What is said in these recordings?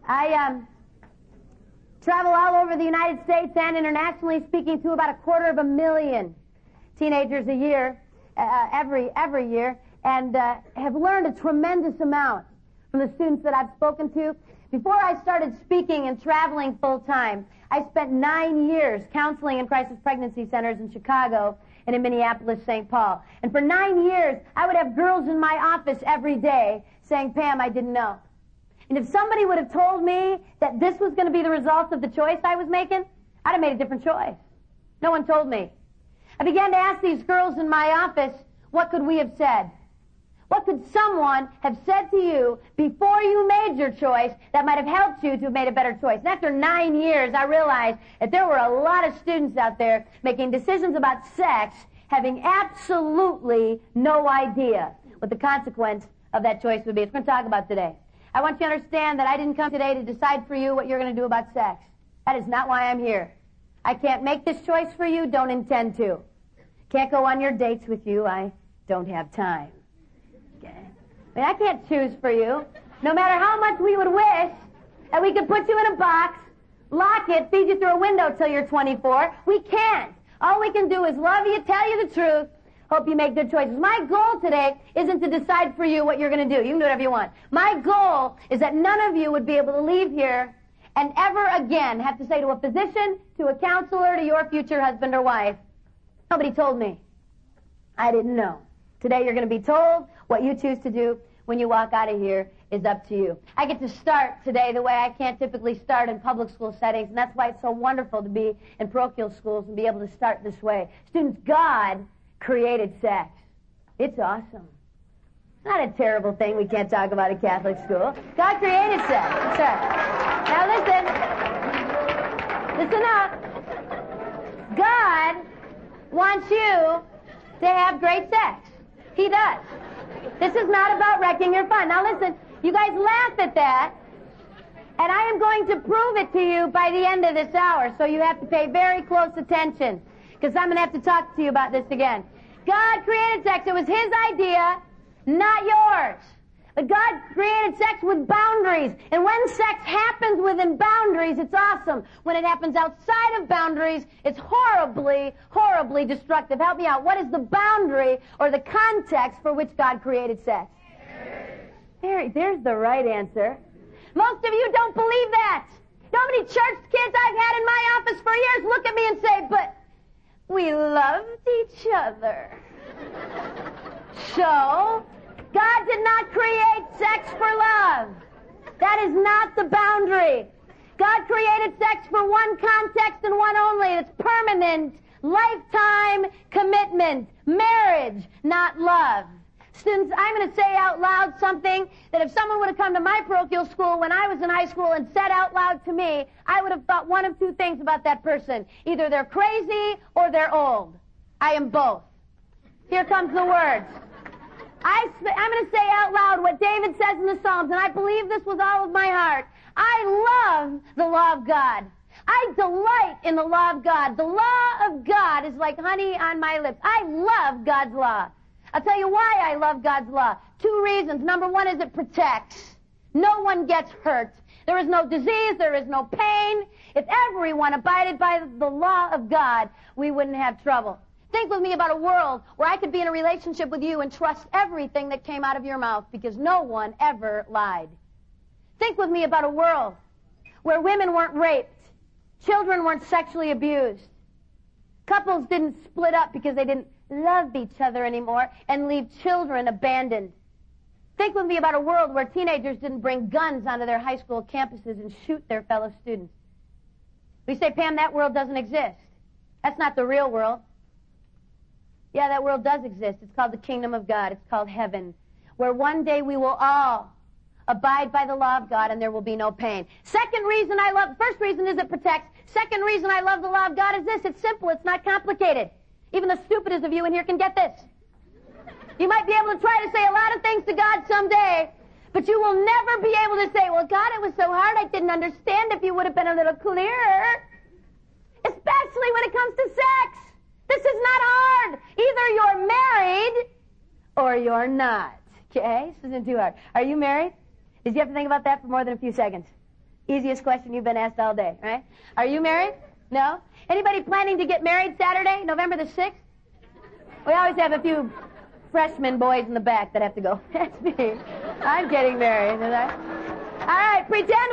I travel all over the United States and internationally, speaking to about 250,000 teenagers a year, every year, and have learned a tremendous amount from the students that I've spoken to. Before I started speaking and traveling full-time, I spent 9 years counseling in crisis pregnancy centers in Chicago and in Minneapolis, St. Paul. And for 9 years, I would have girls in my office every day saying, Pam, I didn't know. And if somebody would have told me that this was going to be the result of the choice I was making, I'd have made a different choice. No one told me. I began to ask these girls in my office, what could we have said? What could someone have said to you before you made your choice that might have helped you to have made a better choice? And after 9 years, I realized that there were a lot of students out there making decisions about sex, having absolutely no idea what the consequence of that choice would be. It's what we're going to talk about today. I want you to understand that I didn't come today to decide for you what you're going to do about sex. That is not why I'm here. I can't make this choice for you, don't intend to. Can't go on your dates with you, I don't have time. Okay? I mean, I can't choose for you. No matter how much we would wish that we could put you in a box, lock it, feed you through a window till you're 24, we can't. All we can do is love you, tell you the truth, hope you make good choices. My goal today isn't to decide for you what you're going to do. You can do whatever you want. My goal is that none of you would be able to leave here and ever again have to say to a physician, to a counselor, to your future husband or wife, nobody told me. I didn't know. Today you're going to be told. What you choose to do when you walk out of here is up to you. I get to start today the way I can't typically start in public school settings, and that's why it's so wonderful to be in parochial schools and be able to start this way. Students, God created sex. It's awesome. It's not a terrible thing we can't talk about at Catholic school. God created sex. That's right. Now listen up. God wants you to have great sex. He does. This is not about wrecking your fun. Now listen, you guys laugh at that, and I am going to prove it to you by the end of this hour, so you have to pay very close attention, because I'm going to have to talk to you about this again. God created sex. It was His idea, not yours. But God created sex with boundaries, and when sex happens within boundaries, it's awesome. When it happens outside of boundaries, it's horribly, horribly destructive. Help me out. What is the boundary or the context for which God created sex? There's the right answer. Most of you don't believe that. You know how many church kids I've had in my office for years look at me and say, but we loved each other. So, God did not create sex for love. That is not the boundary. God created sex for one context and one only. It's permanent, lifetime commitment, marriage, not love. Students, I'm going to say out loud something that if someone would have come to my parochial school when I was in high school and said out loud to me, I would have thought one of two things about that person. Either they're crazy or they're old. I am both. Here comes the words. I'm going to say out loud what David says in the Psalms, and I believe this with all of my heart. I love the law of God. I delight in the law of God. The law of God is like honey on my lips. I love God's law. I'll tell you why I love God's law. 2 reasons. Number one is it protects. No one gets hurt. There is no disease. There is no pain. If everyone abided by the law of God, we wouldn't have trouble. Think with me about a world where I could be in a relationship with you and trust everything that came out of your mouth because no one ever lied. Think with me about a world where women weren't raped, children weren't sexually abused, couples didn't split up because they didn't love each other anymore and leave children abandoned. Think with me about a world where teenagers didn't bring guns onto their high school campuses and shoot their fellow students. We say, Pam, that world doesn't exist. That's not the real world. Yeah, that world does exist. It's called the kingdom of God. It's called heaven, where one day we will all abide by the law of God and there will be no pain. Second reason I love, first reason is it protects. Second reason I love the law of God is this. It's simple. It's not complicated. Even the stupidest of you in here can get this. You might be able to try to say a lot of things to God someday, but you will never be able to say, well, God, it was so hard I didn't understand if you would have been a little clearer. Especially when it comes to sex. This is not hard. Either you're married or you're not. Okay? This isn't too hard. Are you married? Did you have to think about that for more than a few seconds? Easiest question you've been asked all day, right? Are you married? No? Anybody planning to get married Saturday, November the 6th? We always have a few freshman boys in the back that have to go. That's me. I'm getting married. All right, pretend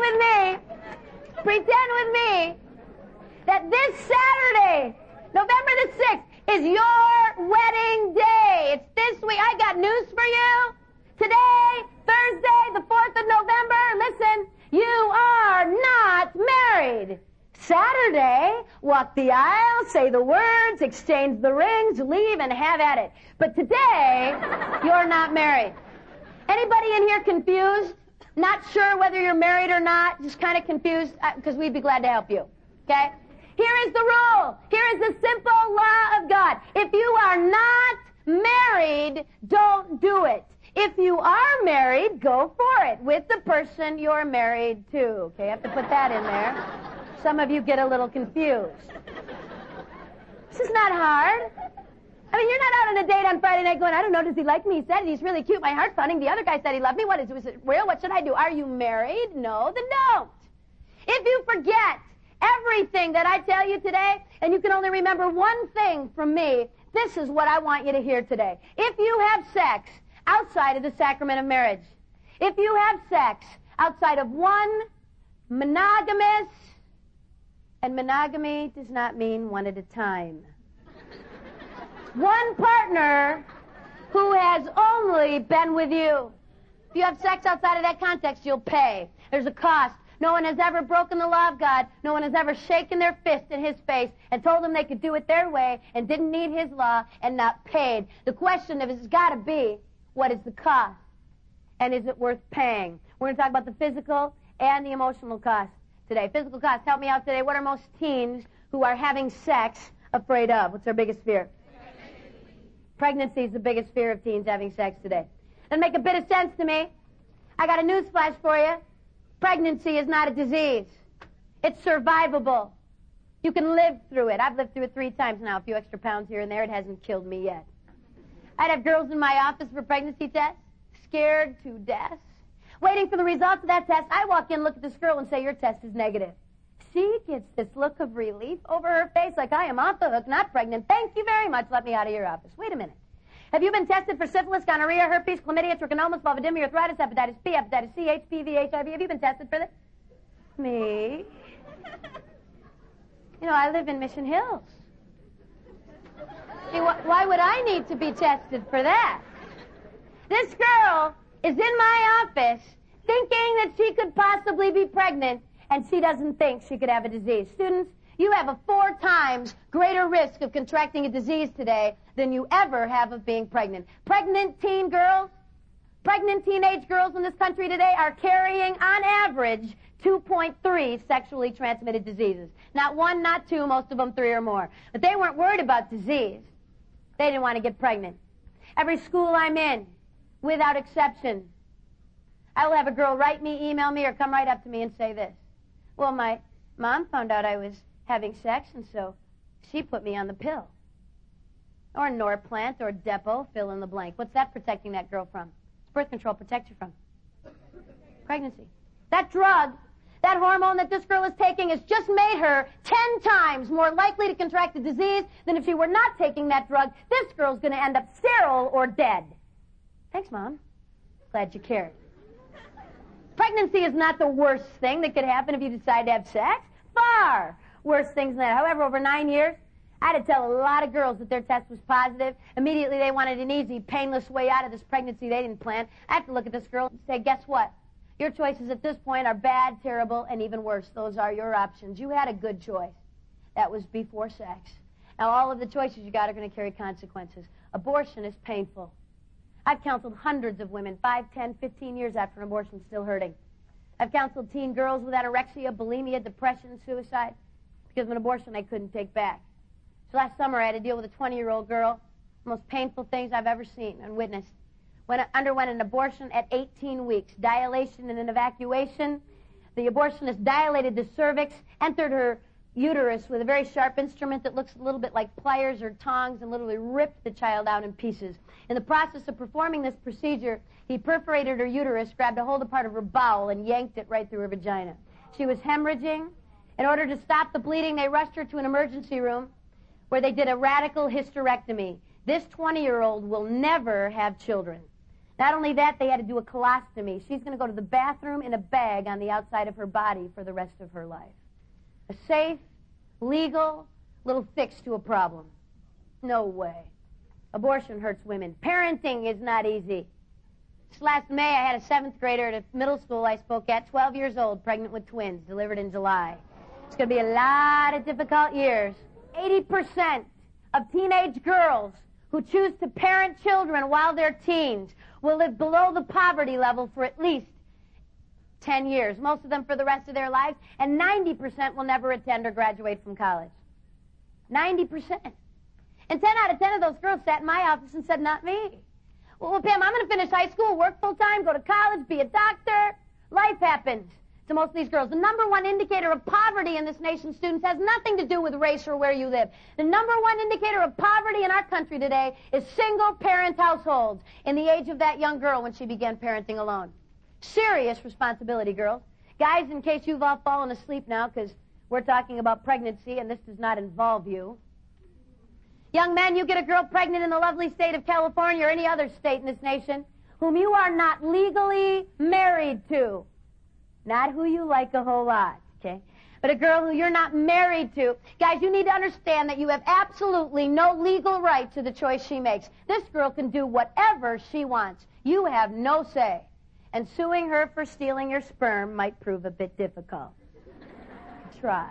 with me that this Saturday, November the 6th, is your wedding day. It's this week. I got news for you. Today, Thursday, the 4th of November, listen, you are not married. Saturday, walk the aisle, say the words, exchange the rings, leave, and have at it. But today, you're not married. Anybody in here confused? Not sure whether you're married or not? Just kind of confused? Because we'd be glad to help you. Okay? Here is the rule. Here is the simple law of God. If you are not married, don't do it. If you are married, go for it with the person you're married to. Okay, I have to put that in there. Some of you get a little confused. This is not hard. I mean, you're not out on a date on Friday night going, I don't know, does he like me? He said it. He's really cute. My heart's pounding. The other guy said he loved me. What is it real? What should I do? Are you married? No, then don't. If you forget everything that I tell you today, and you can only remember one thing from me, this is what I want you to hear today. If you have sex outside of the sacrament of marriage, if you have sex outside of one monogamous, and monogamy does not mean one at a time, one partner who has only been with you. If you have sex outside of that context, you'll pay. There's a cost. No one has ever broken the law of God. No one has ever shaken their fist in his face and told him they could do it their way and didn't need his law and not paid. The question has got to be, what is the cost? And is it worth paying? We're going to talk about the physical and the emotional cost today. Physical cost, help me out today. What are most teens who are having sex afraid of? What's their biggest fear? Pregnancy is the biggest fear of teens having sex today. Doesn't make a bit of sense to me. I got a news flash for you. Pregnancy is not a disease. It's survivable. You can live through it. I've lived through it 3 times now. A few extra pounds here and there. It hasn't killed me yet. I'd have girls in my office for pregnancy tests, scared to death, waiting for the results of that test. I walk in, look at this girl, and say, your test is negative. She gets this look of relief over her face like I am off the hook, not pregnant. Thank you very much. Let me out of your office. Wait a minute. Have you been tested for syphilis, gonorrhea, herpes, chlamydia, trichomonas, vulvodynia, arthritis, hepatitis B, hepatitis C, HPV, HIV? Have you been tested for this? Me? You know, I live in Mission Hills. See, why would I need to be tested for that? This girl is in my office thinking that she could possibly be pregnant, and she doesn't think she could have a disease. Students, you have a 4 times greater risk of contracting a disease today than you ever have of being pregnant. Pregnant teen girls, pregnant teenage girls in this country today are carrying, on average, 2.3 sexually transmitted diseases. Not 1, not 2, most of them 3 or more. But they weren't worried about disease. They didn't want to get pregnant. Every school I'm in, without exception, I will have a girl write me, email me, or come right up to me and say this. Well, my mom found out I was having sex, and so she put me on the pill. Or Norplant, or Depo, fill in the blank. What's that protecting that girl from? Birth control protects you from pregnancy. That drug, that hormone that this girl is taking has just made her 10 times more likely to contract the disease than if she were not taking that drug. This girl's going to end up sterile or dead. Thanks, Mom. Glad you cared. Pregnancy is not the worst thing that could happen if you decide to have sex. Far worse things than that. However, over 9 years, I had to tell a lot of girls that their test was positive. Immediately, they wanted an easy, painless way out of this pregnancy they didn't plan. I have to look at this girl and say, guess what? Your choices at this point are bad, terrible, and even worse. Those are your options. You had a good choice. That was before sex. Now, all of the choices you got are going to carry consequences. Abortion is painful. I've counseled hundreds of women, 5, 10, 15 years after an abortion, still hurting. I've counseled teen girls with anorexia, bulimia, depression, suicide, because of an abortion they couldn't take back. So last summer, I had to deal with a 20-year-old girl, the most painful things I've ever seen and witnessed. Underwent an abortion at 18 weeks, dilation and an evacuation. The abortionist dilated the cervix, entered her uterus with a very sharp instrument that looks a little bit like pliers or tongs, and literally ripped the child out in pieces. In the process of performing this procedure, he perforated her uterus, grabbed a hold of part of her bowel, and yanked it right through her vagina. She was hemorrhaging. In order to stop the bleeding, they rushed her to an emergency room where they did a radical hysterectomy. This 20-year-old will never have children. Not only that, they had to do a colostomy. She's going to go to the bathroom in a bag on the outside of her body for the rest of her life. A safe, legal, little fix to a problem. No way. Abortion hurts women. Parenting is not easy. This last May, I had a 7th grader at a middle school I spoke at, 12 years old, pregnant with twins, delivered in July. It's going to be a lot of difficult years. 80% of teenage girls who choose to parent children while they're teens will live below the poverty level for at least 10 years, most of them for the rest of their lives, and 90% will never attend or graduate from college. 90%. And 10 out of 10 of those girls sat in my office and said, not me. Well, Pam, I'm going to finish high school, work full-time, go to college, be a doctor. Life happens to most of these girls. The number one indicator of poverty in this nation's students has nothing to do with race or where you live. The number one indicator of poverty in our country today is single-parent households in the age of that young girl when she began parenting alone. Serious responsibility, girls. Guys, in case you've all fallen asleep now, because we're talking about pregnancy and this does not involve you. Young men, you get a girl pregnant in the lovely state of California or any other state in this nation whom you are not legally married to. Not who you like a whole lot, okay? But a girl who you're not married to. Guys, you need to understand that you have absolutely no legal right to the choice she makes. This girl can do whatever she wants. You have no say. And suing her for stealing your sperm might prove a bit difficult. Try.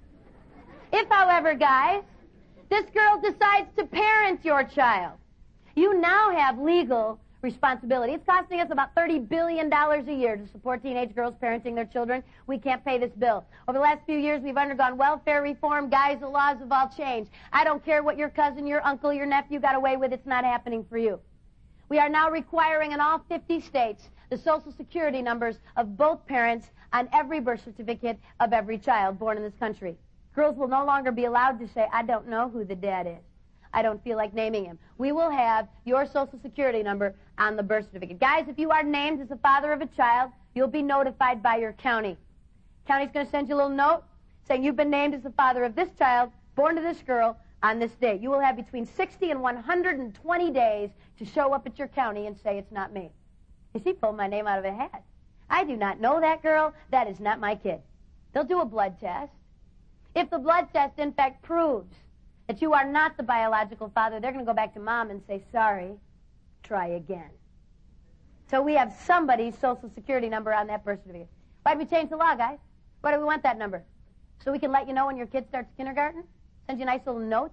If, however, guys, this girl decides to parent your child, you now have legal responsibility. It's costing us about $30 billion a year to support teenage girls parenting their children. We can't pay this bill. Over the last few years, we've undergone welfare reform. Guys, the laws have all changed. I don't care what your cousin, your uncle, your nephew got away with. It's not happening for you. We are now requiring in all 50 states the Social Security numbers of both parents on every birth certificate of every child born in this country. Girls will no longer be allowed to say, I don't know who the dad is. I don't feel like naming him. We will have your Social Security number on the birth certificate. Guys, if you are named as the father of a child, you'll be notified by your county. County's going to send you a little note saying you've been named as the father of this child, born to this girl, on this date. You will have between 60 and 120 days to show up at your county and say, it's not me. You see, pulled my name out of a hat. I do not know that girl. That is not my kid. They'll do a blood test. If the blood test, in fact, proves that you are not the biological father, they're going to go back to mom and say, sorry, try again. So we have somebody's Social Security number on that birth certificate. Why did we change the law, guys? Why do we want that number? So we can let you know when your kid starts kindergarten? Send you a nice little note?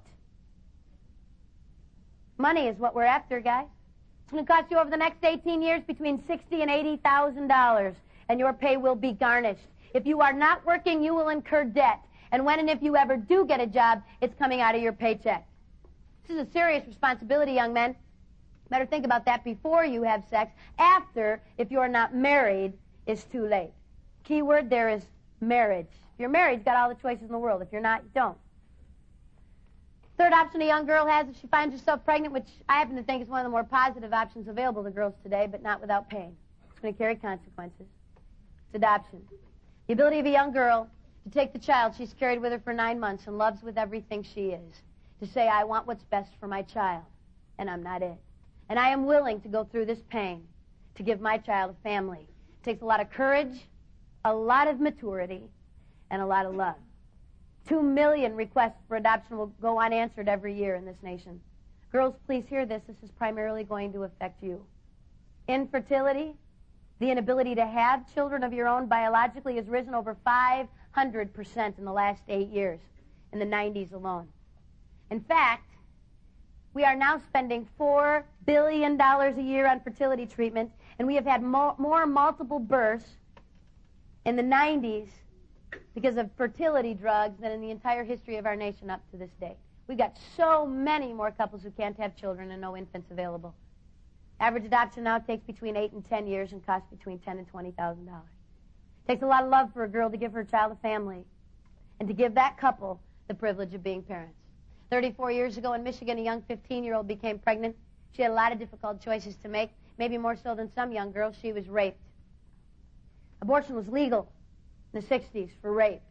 Money is what we're after, guys. It's going to cost you over the next 18 years between $60,000 and $80,000, and your pay will be garnished. If you are not working, you will incur debt. And when and if you ever do get a job, it's coming out of your paycheck. This is a serious responsibility, young men. Better think about that before you have sex. After, if you're not married, it's too late. Key word there is marriage. If you're married, you've got all the choices in the world. If you're not, you don't. Third option a young girl has if she finds herself pregnant, which I happen to think is one of the more positive options available to girls today, but not without pain. It's going to carry consequences. It's adoption. The ability of a young girl to take the child she's carried with her for 9 months and loves with everything she is, to say, I want what's best for my child, and I'm not it. And I am willing to go through this pain to give my child a family. It takes a lot of courage, a lot of maturity, and a lot of love. 2 million requests for adoption will go unanswered every year in this nation. Girls, please hear this. This is primarily going to affect you. Infertility, the inability to have children of your own biologically, has risen over 500% in the last 8 years, in the 90s alone. In fact, we are now spending $4 billion a year on fertility treatment, and we have had more multiple births in the 90s because of fertility drugs than in the entire history of our nation up to this day. We've got so many more couples who can't have children and no infants available. Average adoption now takes between 8 and 10 years and costs between $10,000 and $20,000. It takes a lot of love for a girl to give her child a family and to give that couple the privilege of being parents. 34 years ago in Michigan, a young 15-year-old became pregnant. She had a lot of difficult choices to make, maybe more so than some young girls. She was raped. Abortion was legal. in the 60s for rape.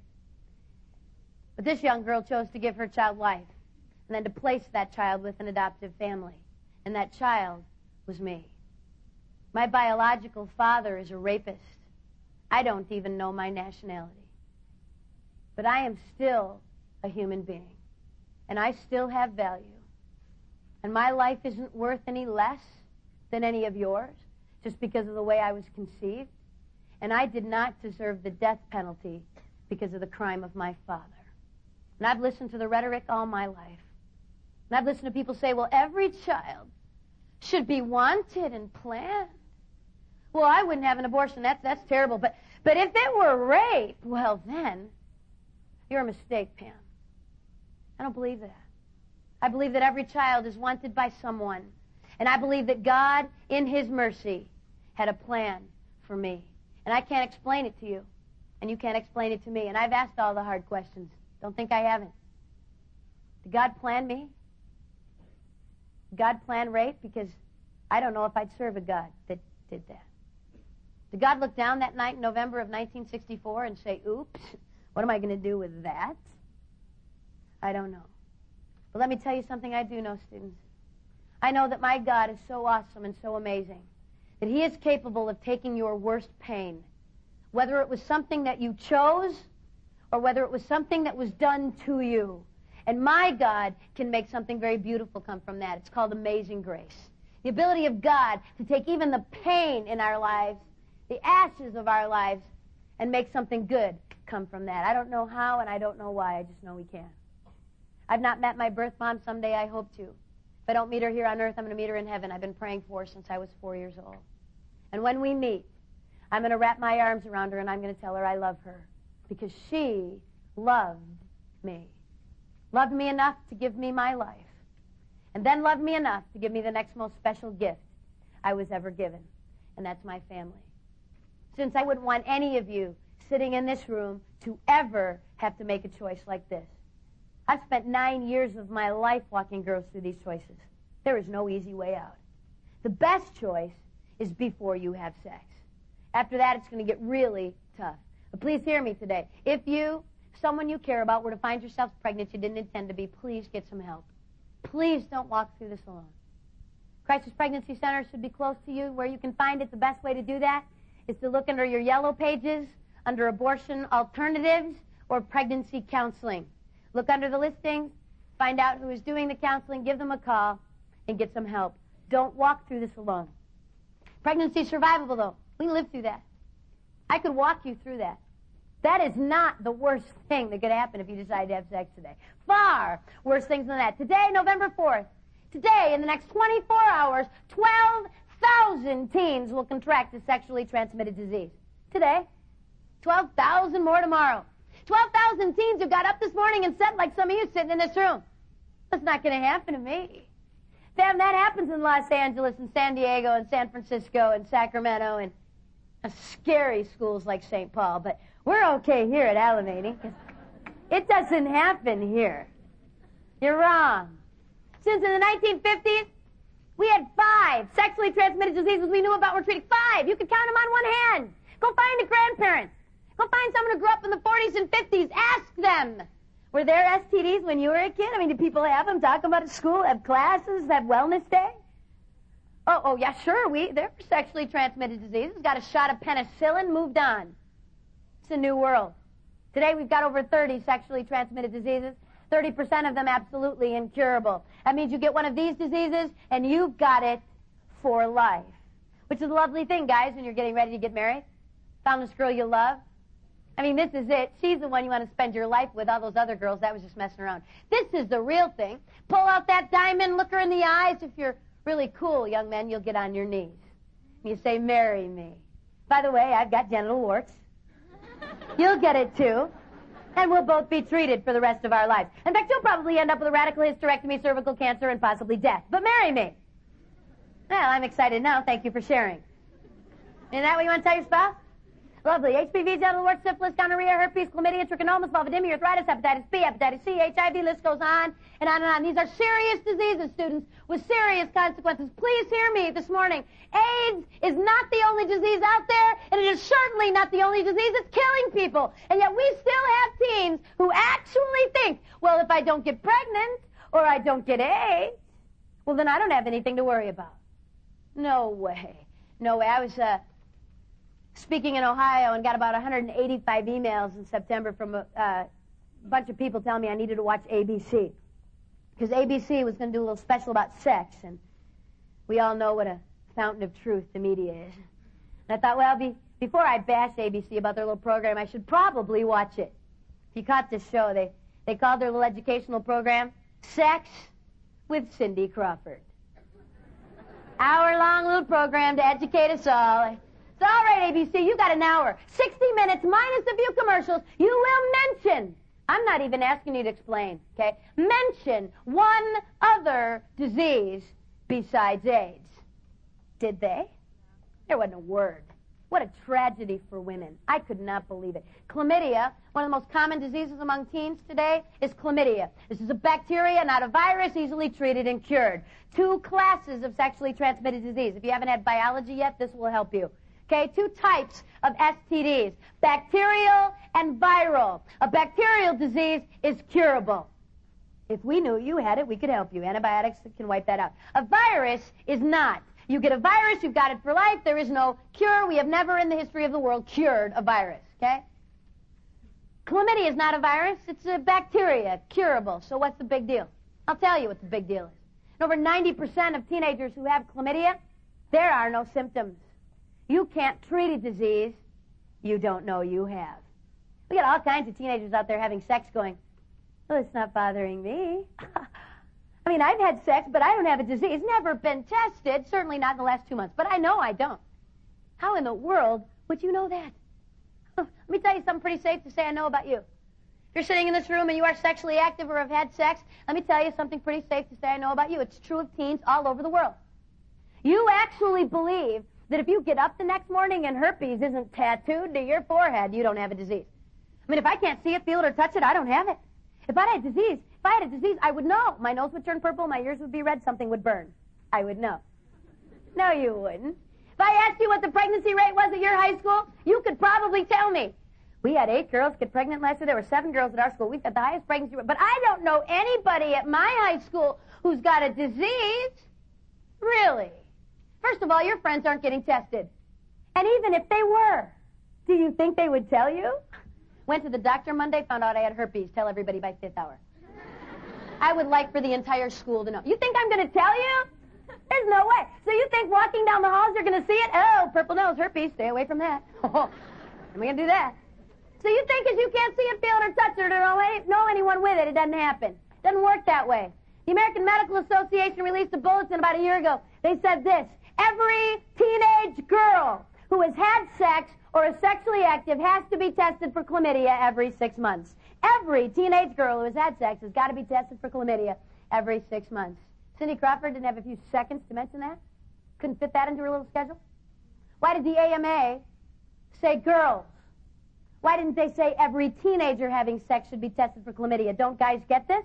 But this young girl chose to give her child life and then to place that child with an adoptive family. And that child was me. My biological father is a rapist. I don't even know my nationality. But I am still a human being. And I still have value. And my life isn't worth any less than any of yours just because of the way I was conceived. And I did not deserve the death penalty because of the crime of my father. And I've listened to the rhetoric all my life. And I've listened to people say, well, every child should be wanted and planned. Well, I wouldn't have an abortion. That's terrible. But if it were rape, well, then you're a mistake, Pam. I don't believe that. I believe that every child is wanted by someone. And I believe that God, in His mercy, had a plan for me. And I can't explain it to you. And you can't explain it to me. And I've asked all the hard questions. Don't think I haven't. Did God plan me? Did God plan rape? Because I don't know if I'd serve a God that did that. Did God look down that night in November of 1964 and say, oops, what am I going to do with that? I don't know. But let me tell you something I do know, students. I know that my God is so awesome and so amazing that He is capable of taking your worst pain, whether it was something that you chose or whether it was something that was done to you. And my God can make something very beautiful come from that. It's called amazing grace. The ability of God to take even the pain in our lives, the ashes of our lives, and make something good come from that. I don't know how and I don't know why. I just know He can. I've not met my birth mom. Someday I hope to. If I don't meet her here on earth, I'm going to meet her in heaven. I've been praying for her since I was 4 years old. And when we meet, I'm going to wrap my arms around her and I'm going to tell her I love her because she loved me. Loved me enough to give me my life. And then loved me enough to give me the next most special gift I was ever given. And that's my family. Since I wouldn't want any of you sitting in this room to ever have to make a choice like this. I've spent 9 years of my life walking girls through these choices. There is no easy way out. The best choice is before you have sex. After that, it's going to get really tough. But please hear me today. If you, someone you care about, were to find yourself pregnant you didn't intend to be, please get some help. Please don't walk through this alone. Crisis Pregnancy Center should be close to you. Where you can find it, the best way to do that is to look under your yellow pages, under abortion alternatives, or pregnancy counseling. Look under the listings, find out who is doing the counseling, give them a call, and get some help. Don't walk through this alone. Pregnancy is survivable, though. We can live through that. I could walk you through that. That is not the worst thing that could happen if you decide to have sex today. Far worse things than that. Today, November 4th, today, in the next 24 hours, 12,000 teens will contract a sexually transmitted disease. Today. 12,000 more tomorrow. 12,000 teens who got up this morning and said, like some of you sitting in this room, that's not going to happen to me. Damn, that happens in Los Angeles and San Diego and San Francisco and Sacramento and scary schools like St. Paul. But we're okay here at Alameda because it doesn't happen here. You're wrong. Since in the 1950s, we had 5 sexually transmitted diseases we knew about were treated. 5. You could count them on one hand. Go find a grandparent. Go find someone who grew up in the 40s and 50s. Ask them. Were there STDs when you were a kid? I mean, did people have them? Talk about it at school? Have classes? Have wellness day? Oh, yeah, sure. There were sexually transmitted diseases. Got a shot of penicillin, moved on. It's a new world. Today we've got over 30 sexually transmitted diseases. 30% of them absolutely incurable. That means you get one of these diseases and you've got it for life. Which is a lovely thing, guys, when you're getting ready to get married. Found this girl you love. I mean, this is it. She's the one you want to spend your life with. All those other girls, that was just messing around. This is the real thing. Pull out that diamond, look her in the eyes. If you're really cool, young men, you'll get on your knees. You say, marry me. By the way, I've got genital warts. You'll get it, too. And we'll both be treated for the rest of our lives. In fact, you'll probably end up with a radical hysterectomy, cervical cancer, and possibly death. But marry me. Well, I'm excited now. Thank you for sharing. Isn't that what you want to tell your spouse? Lovely. HPV, genital warts, syphilis, gonorrhea, herpes, chlamydia, trichomonas, vulvodynia, arthritis, hepatitis B, hepatitis C, HIV, list goes on and on and on. These are serious diseases, students, with serious consequences. Please hear me this morning. AIDS is not the only disease out there, and it is certainly not the only disease that's killing people. And yet we still have teens who actually think, well, if I don't get pregnant or I don't get AIDS, well, then I don't have anything to worry about. No way. No way. I was speaking in Ohio and got about 185 emails in September from a bunch of people telling me I needed to watch ABC. Because ABC was going to do a little special about sex, and we all know what a fountain of truth the media is. And I thought, well, before I bash ABC about their little program, I should probably watch it. If you caught this show, they called their little educational program Sex with Cindy Crawford. Hour-long little program to educate us all. It's all right, ABC, you got an hour. 60 minutes minus a few commercials. You will mention, I'm not even asking you to explain, okay? Mention one other disease besides AIDS. Did they? There wasn't a word. What a tragedy for women. I could not believe it. Chlamydia, one of the most common diseases among teens today, is chlamydia. This is a bacteria, not a virus, easily treated and cured. 2 classes of sexually transmitted disease. If you haven't had biology yet, this will help you. Okay, 2 types of STDs, bacterial and viral. A bacterial disease is curable. If we knew you had it, we could help you. Antibiotics can wipe that out. A virus is not. You get a virus, you've got it for life. There is no cure. We have never in the history of the world cured a virus, okay? Chlamydia is not a virus. It's a bacteria, curable. So what's the big deal? I'll tell you what the big deal is. Over 90% of teenagers who have chlamydia, there are no symptoms. You can't treat a disease you don't know you have. We got all kinds of teenagers out there having sex going, well, it's not bothering me. I mean, I've had sex, but I don't have a disease. Never been tested, certainly not in the last 2 months. But I know I don't. How in the world would you know that? Let me tell you something pretty safe to say I know about you. If you're sitting in this room and you are sexually active or have had sex, let me tell you something pretty safe to say I know about you. It's true of teens all over the world. You actually believe that if you get up the next morning and herpes isn't tattooed to your forehead, you don't have a disease. I mean, if I can't see it, feel it, or touch it, I don't have it. If I had a disease, I would know. My nose would turn purple, my ears would be red, something would burn. I would know. No, you wouldn't. If I asked you what the pregnancy rate was at your high school, you could probably tell me. We had 8 girls get pregnant last year. There were 7 girls at our school. We've got the highest pregnancy rate. But I don't know anybody at my high school who's got a disease. Really? First of all, your friends aren't getting tested. And even if they were, do you think they would tell you? Went to the doctor Monday, found out I had herpes. Tell everybody by 5th hour. I would like for the entire school to know. You think I'm going to tell you? There's no way. So you think walking down the halls you're going to see it? Oh, purple nose, herpes. Stay away from that. Am I going to do that? So you think because you can't see it, feel it, or touch it, or know anyone with it, it doesn't happen. It doesn't work that way. The American Medical Association released a bulletin about a year ago. They said this: every teenage girl who has had sex or is sexually active has to be tested for chlamydia every 6 months. Every teenage girl who has had sex has got to be tested for chlamydia every 6 months. Cindy Crawford didn't have a few seconds to mention that? Couldn't fit that into her little schedule? Why did the AMA say girls? Why didn't they say every teenager having sex should be tested for chlamydia? Don't guys get this?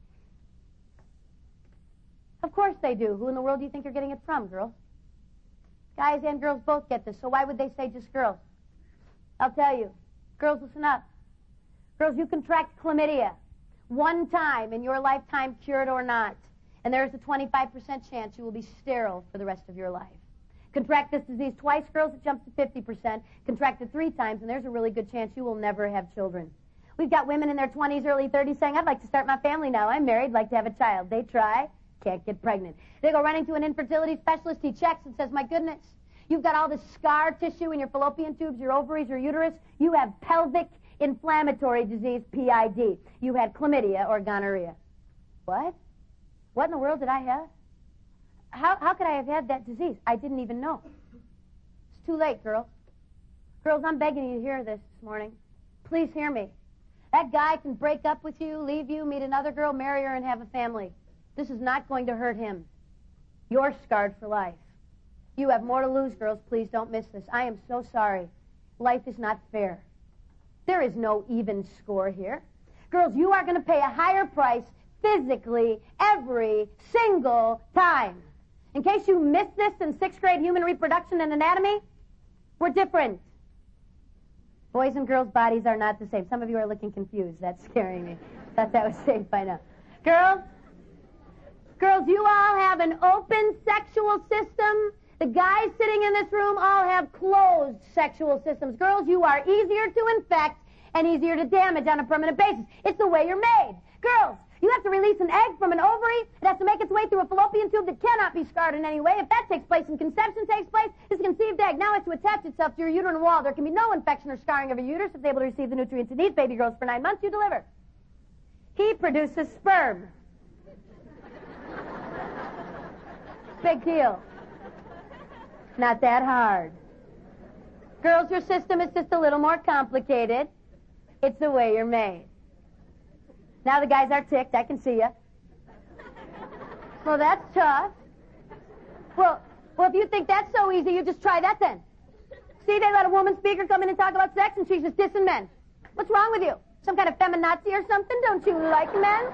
Of course they do. Who in the world do you think you're getting it from, girls? Guys and girls both get this, so why would they say just girls? I'll tell you. Girls, listen up. Girls, you contract chlamydia one time in your lifetime, cured or not, and there's a 25% chance you will be sterile for the rest of your life. Contract this disease twice, girls, it jumps to 50%. Contract it 3 times, and there's a really good chance you will never have children. We've got women in their 20s, early 30s saying, I'd like to start my family now. I'm married, like to have a child. They try, can't get pregnant. They go running to an infertility specialist. He checks and says, my goodness, you've got all this scar tissue in your fallopian tubes, your ovaries, your uterus. You have pelvic inflammatory disease, PID. You had chlamydia or gonorrhea. What? What in the world did I have? How could I have had that disease? I didn't even know. It's too late, girls. Girls, I'm begging you to hear this morning. Please hear me. That guy can break up with you, leave you, meet another girl, marry her, and have a family. This is not going to hurt him. You're scarred for life. You have more to lose, girls. Please don't miss this. I am so sorry. life is not fair. There is no even score here. Girls, you are going to pay a higher price physically every single time. In case you missed this in 6th grade human reproduction and anatomy, we're different. Boys' and girls' bodies are not the same. Some of you are looking confused. That's scaring me. Thought that was safe by now. Girls, you all have an open sexual system. The guys sitting in this room all have closed sexual systems. Girls, you are easier to infect and easier to damage on a permanent basis. It's the way you're made. Girls, you have to release an egg from an ovary. It has to make its way through a fallopian tube that cannot be scarred in any way. If that takes place and conception takes place, this conceived egg now has to attach itself to your uterine wall. There can be no infection or scarring of your uterus. It's able to receive the nutrients it needs. Baby grows for 9 months. You deliver. He produces sperm. Big deal. Not that hard. Girls, your system is just a little more complicated. It's the way you're made. Now the guys are ticked. I can see you. Well, that's tough. Well, if you think that's so easy, you just try that then. See, they let a woman speaker come in and talk about sex, and she's just dissing men. What's wrong with you? Some kind of feminazi or something? Don't you like men?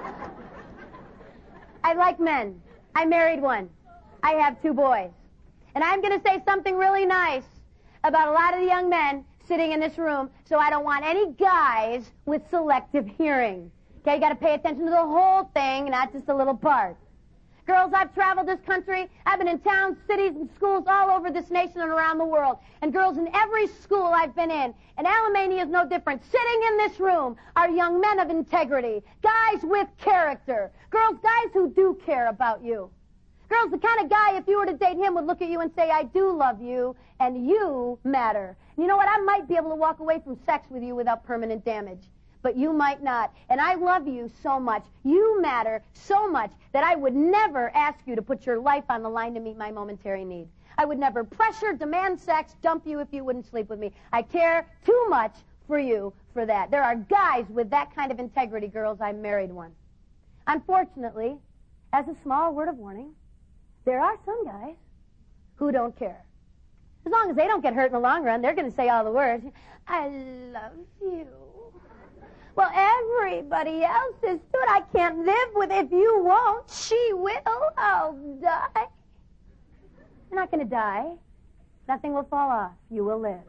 I like men. I married one. I have 2 boys. And I'm going to say something really nice about a lot of the young men sitting in this room, so I don't want any guys with selective hearing. Okay, you got to pay attention to the whole thing, not just a little part. Girls, I've traveled this country. I've been in towns, cities, and schools all over this nation and around the world. And girls, in every school I've been in, and Alamania is no different, sitting in this room are young men of integrity, guys with character. Girls, guys who do care about you. Girls, the kind of guy, if you were to date him, would look at you and say, I do love you, and you matter. And you know what? I might be able to walk away from sex with you without permanent damage. But you might not. And I love you so much. You matter so much that I would never ask you to put your life on the line to meet my momentary need. I would never pressure, demand sex, dump you if you wouldn't sleep with me. I care too much for you for that. There are guys with that kind of integrity, girls. I married one. Unfortunately, as a small word of warning, there are some guys who don't care. As long as they don't get hurt in the long run, they're going to say all the words. I love you. Well, everybody else is good. I can't live with if you won't. She will. I'll die. You're not going to die. Nothing will fall off. You will live.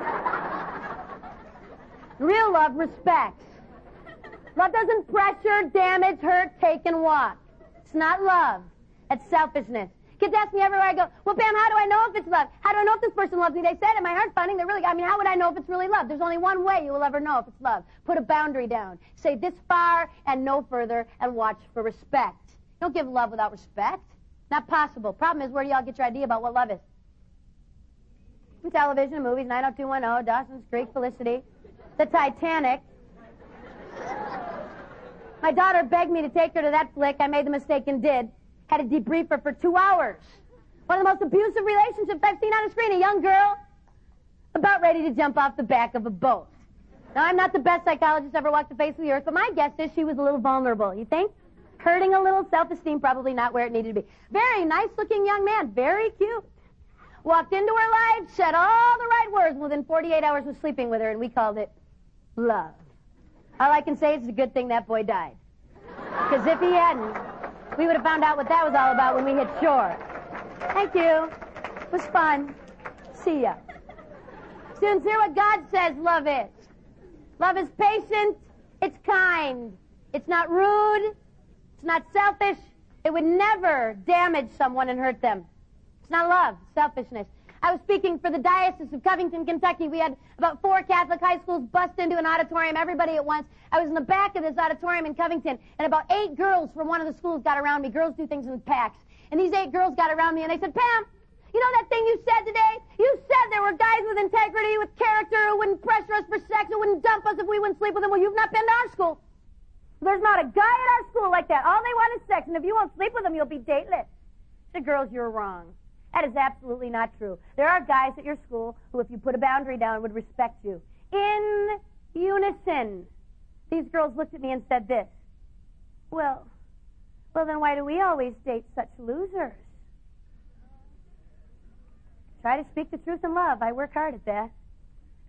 Real love respects. Love doesn't pressure, damage, hurt, take, and walk. It's not love. It's selfishness. Kids ask me everywhere I go, well, Pam, how do I know if it's love? How do I know if this person loves me? They said it. My heart's pounding. How would I know if it's really love? There's only one way you will ever know if it's love. Put a boundary down. Say this far and no further and watch for respect. Don't give love without respect. Not possible. Problem is, where do y'all get your idea about what love is? From television and movies, 90210, Dawson's Creek, Felicity, The Titanic. My daughter begged me to take her to that flick. I made the mistake and did. Had to debrief her for 2 hours. One of the most abusive relationships I've seen on a screen. A young girl about ready to jump off the back of a boat. Now, I'm not the best psychologist ever walked the face of the earth, but my guess is she was a little vulnerable. You think? Hurting a little, self-esteem probably not where it needed to be. Very nice-looking young man, very cute. Walked into her life, said all the right words. Within 48 hours was sleeping with her, and we called it love. All I can say is it's a good thing that boy died. Because if he hadn't, we would have found out what that was all about when we hit shore. Thank you. It was fun. See ya. Students, hear what God says love is. Love is patient. It's kind. It's not rude. It's not selfish. It would never damage someone and hurt them. It's not love. It's selfishness. I was speaking for the Diocese of Covington, Kentucky. We had about 4 Catholic high schools bust into an auditorium, everybody at once. I was in the back of this auditorium in Covington, and about 8 girls from one of the schools got around me. Girls do things in packs. And these 8 girls got around me, and they said, Pam, you know that thing you said today? You said there were guys with integrity, with character, who wouldn't pressure us for sex, who wouldn't dump us if we wouldn't sleep with them. Well, you've not been to our school. There's not a guy at our school like that. All they want is sex, and if you won't sleep with them, you'll be dateless. The girls, you're wrong. That is absolutely not true. There are guys at your school who, if you put a boundary down, would respect you. In unison. These girls looked at me and said this. Well, then why do we always date such losers? Try to speak the truth in love. I work hard at that.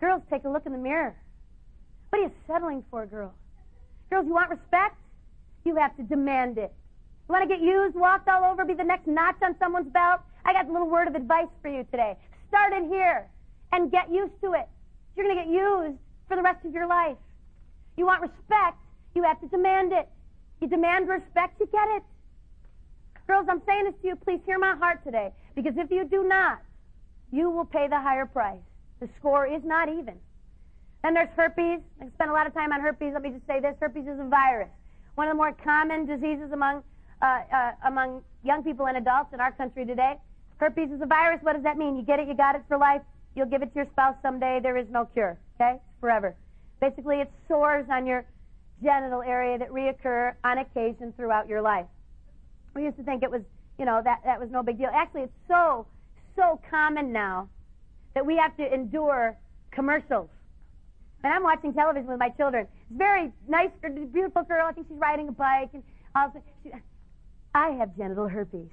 Girls, take a look in the mirror. What are you settling for, girls? Girls, you want respect? You have to demand it. You want to get used, walked all over, be the next notch on someone's belt? I got a little word of advice for you today. Start it here and get used to it. You're going to get used for the rest of your life. You want respect, you have to demand it. You demand respect, you get it. Girls, I'm saying this to you, please hear my heart today, because if you do not, you will pay the higher price. The score is not even. Then there's herpes. I spent a lot of time on herpes. Let me just say this. Herpes is a virus. One of the more common diseases among young people and adults in our country today. Herpes is a virus. What does that mean? You get it, you got it for life. You'll give it to your spouse someday. There is no cure. Okay? It's forever. Basically, it's sores on your genital area that reoccur on occasion throughout your life. We used to think it was, that was no big deal. Actually, it's so common now that we have to endure commercials. And I'm watching television with my children. It's very nice, beautiful girl. I think she's riding a bike. And I have genital herpes.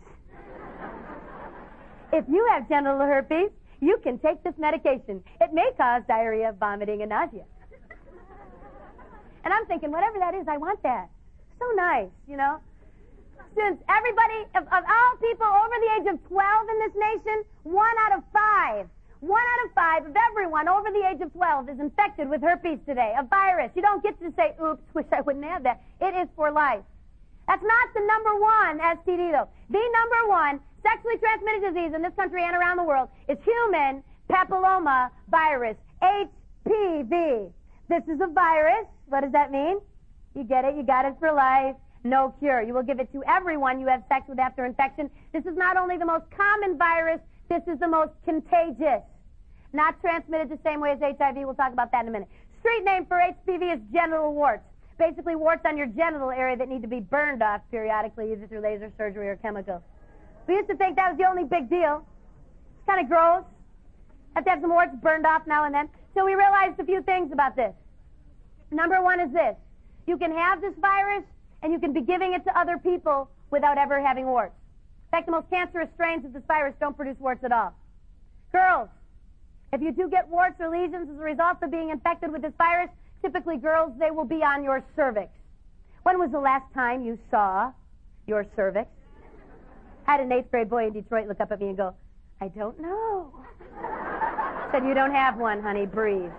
If you have genital herpes, you can take this medication. It may cause diarrhea, vomiting, and nausea. And I'm thinking, whatever that is, I want that. So nice, Since everybody, of all people over the age of 12 in this nation, 1 out of 5 of everyone over the age of 12 is infected with herpes today, a virus. You don't get to say, oops, wish I wouldn't have that. It is for life. That's not the number one STD, though. The number one sexually transmitted disease in this country and around the world is human papilloma virus, HPV. This is a virus. What does that mean? You get it, you got it for life. No cure. You will give it to everyone you have sex with after infection. This is not only the most common virus, this is the most contagious. Not transmitted the same way as HIV. We'll talk about that in a minute. Street name for HPV is genital warts. Basically warts on your genital area that need to be burned off periodically, either through laser surgery or chemicals. We used to think that was the only big deal. It's kind of gross. Have to have some warts burned off now and then. So we realized a few things about this. Number one is this. You can have this virus and you can be giving it to other people without ever having warts. In fact, the most cancerous strains of this virus don't produce warts at all. Girls, if you do get warts or lesions as a result of being infected with this virus, typically girls, they will be on your cervix. When was the last time you saw your cervix? I had an 8th grade boy in Detroit look up at me and go, I don't know. Said, you don't have one, honey, breathe.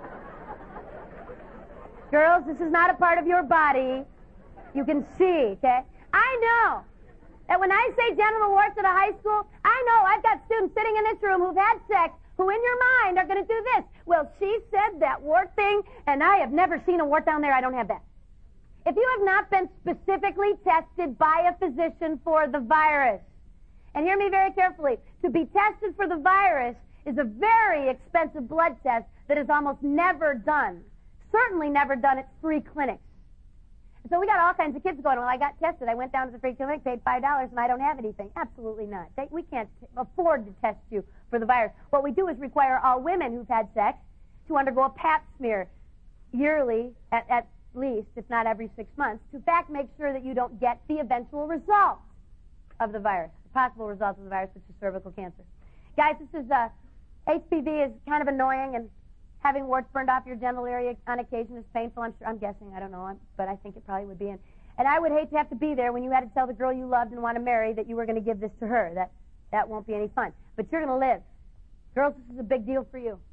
Girls, this is not a part of your body. You can see, okay? I know that when I say genital warts at a high school, I know I've got students sitting in this room who've had sex who in your mind are going to do this. Well, she said that wart thing, and I have never seen a wart down there. I don't have that. If you have not been specifically tested by a physician for the virus, and hear me very carefully, to be tested for the virus is a very expensive blood test that is almost never done. Certainly never done at free clinics. So we got all kinds of kids going, well, I got tested. I went down to the free clinic, paid $5, and I don't have anything. Absolutely not. We can't afford to test you for the virus. What we do is require all women who've had sex to undergo a pap smear yearly, at least, if not every 6 months, to in fact make sure that you don't get the eventual results of the virus, the possible results of the virus, which is cervical cancer. Guys, this is HPV is kind of annoying, and having warts burned off your genital area on occasion is painful. I'm guessing. I don't know, but I think it probably would be. And I would hate to have to be there when you had to tell the girl you loved and want to marry that you were going to give this to her. That won't be any fun. But you're going to live. Girls, this is a big deal for you.